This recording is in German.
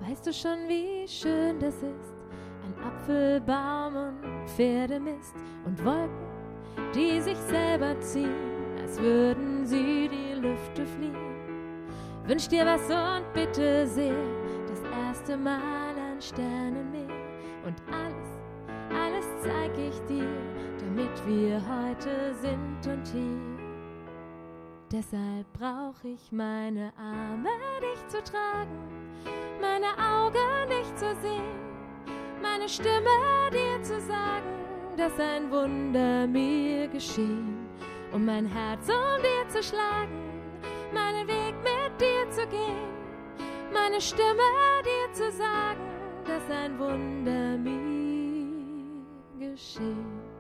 Weißt du schon, wie schön das ist? Ein Apfelbaum und Pferdemist und Wolken, die sich selber ziehen, als würden sie die Lüfte fliehen. Wünsch dir was und bitte sehr, das erste Mal ein Sternenmeer. Und alles zeig ich dir, damit wir heute sind und hier. Deshalb brauch ich meine Arme, dich zu tragen, meine Augen, dich zu sehen, meine Stimme dir zu sagen, dass ein Wunder mir geschehen, und mein Herz um dir zu schlagen, meinen Weg mit dir zu gehen, meine Stimme dir zu sagen, dass ein Wunder mir geschehen.